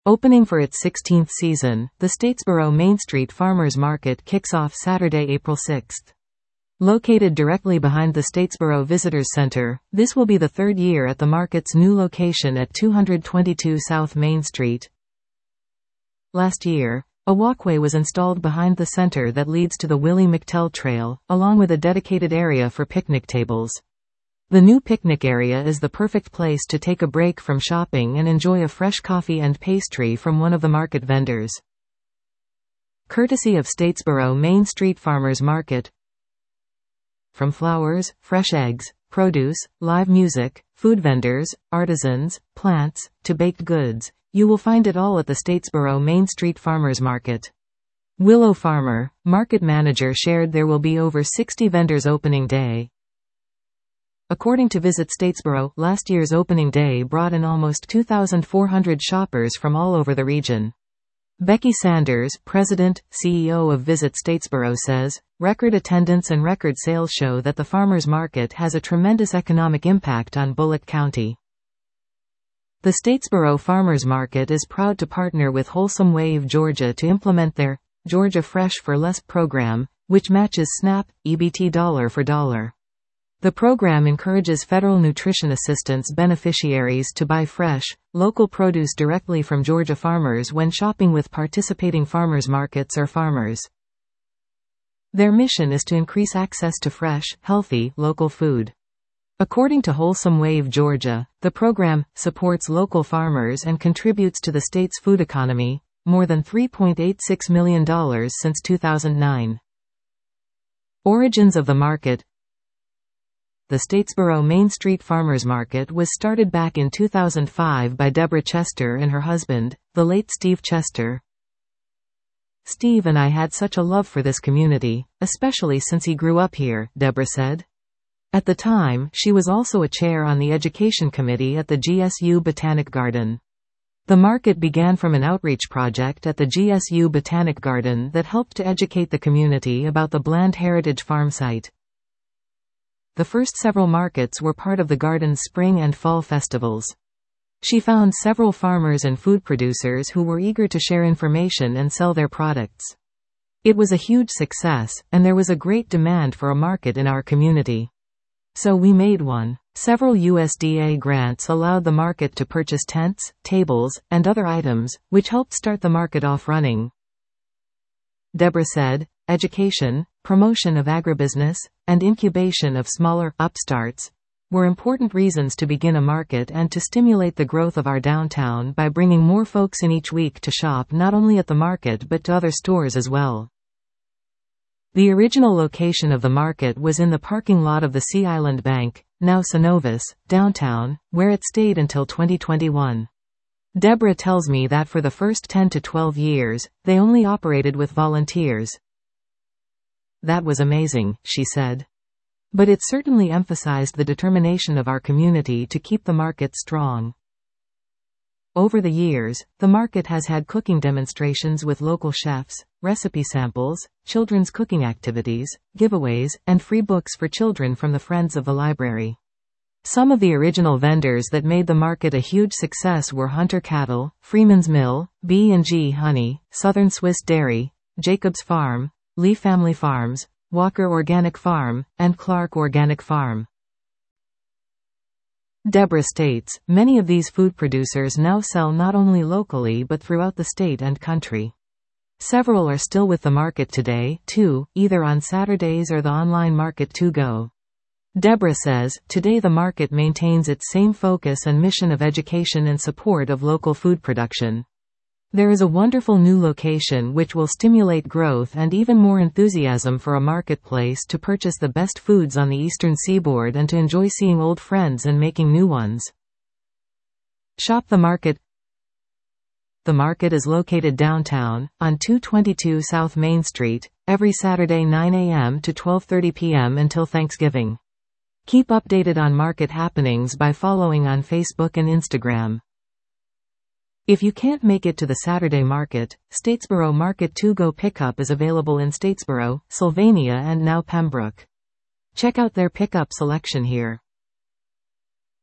Opening for its 16th season, the Statesboro Main Street Farmers Market kicks off Saturday, April 6. Located directly behind the Statesboro Visitors Center, this will be the third year at the market's new location at 222 South Main Street. Last year, a walkway was installed behind the center that leads to the Willie McTell Trail, along with a dedicated area for picnic tables. The new picnic area is the perfect place to take a break from shopping and enjoy a fresh coffee and pastry from one of the market vendors. Courtesy of Statesboro Main Street Farmers Market. From flowers, fresh eggs, produce, live music, food vendors, artisans, plants, to baked goods, you will find it all at the Statesboro Main Street Farmers Market. Willow Farmer, market manager, shared there will be over 60 vendors opening day. According to Visit Statesboro, last year's opening day brought in almost 2,400 shoppers from all over the region. Becky Sanders, President, CEO of Visit Statesboro, says, record attendance and record sales show that the farmers market has a tremendous economic impact on Bullitt County. The Statesboro Farmers Market is proud to partner with Wholesome Wave Georgia to implement their Georgia Fresh for Less program, which matches SNAP, EBT dollar for dollar. The program encourages federal nutrition assistance beneficiaries to buy fresh, local produce directly from Georgia farmers when shopping with participating farmers markets or farmers. Their mission is to increase access to fresh, healthy, local food. According to Wholesome Wave Georgia, the program supports local farmers and contributes to the state's food economy, more than $3.86 million since 2009. Origins of the market. The Statesboro Main Street Farmers Market was started back in 2005 by Deborah Chester and her husband, the late Steve Chester. Steve and I had such a love for this community, especially since he grew up here, Deborah said. At the time, she was also a chair on the education committee at the GSU Botanic Garden. The market began from an outreach project at the GSU Botanic Garden that helped to educate the community about the Bland Heritage Farm site. The first several markets were part of the garden's spring and fall festivals. She found several farmers and food producers who were eager to share information and sell their products. It was a huge success, and there was a great demand for a market in our community. So we made one. Several USDA grants allowed the market to purchase tents, tables, and other items, which helped start the market off running. Deborah said, education, promotion of agribusiness, and incubation of smaller upstarts were important reasons to begin a market and to stimulate the growth of our downtown by bringing more folks in each week to shop not only at the market but to other stores as well. The original location of the market was in the parking lot of the Sea Island Bank, now Synovus, downtown, where it stayed until 2021. Deborah tells me that for the first 10 to 12 years, they only operated with volunteers. That was amazing, she said. But it certainly emphasized the determination of our community to keep the market strong. Over the years, the market has had cooking demonstrations with local chefs, recipe samples, children's cooking activities, giveaways, and free books for children from the Friends of the Library. Some of the original vendors that made the market a huge success were Hunter Cattle, Freeman's Mill, B&G Honey, Southern Swiss Dairy, Jacob's Farm, Lee Family Farms, Walker Organic Farm, and Clark Organic Farm. Deborah states, many of these food producers now sell not only locally but throughout the state and country. Several are still with the market today, too, either on Saturdays or the online market to go. Deborah says, today the market maintains its same focus and mission of education and support of local food production. There is a wonderful new location which will stimulate growth and even more enthusiasm for a marketplace to purchase the best foods on the eastern seaboard and to enjoy seeing old friends and making new ones. Shop the market. The market is located downtown, on 222 South Main Street, every Saturday 9 a.m. to 12:30 p.m. until Thanksgiving. Keep updated on market happenings by following on Facebook and Instagram. If you can't make it to the Saturday market, Statesboro Market to-go pickup is available in Statesboro, Sylvania and now Pembroke. Check out their pickup selection here.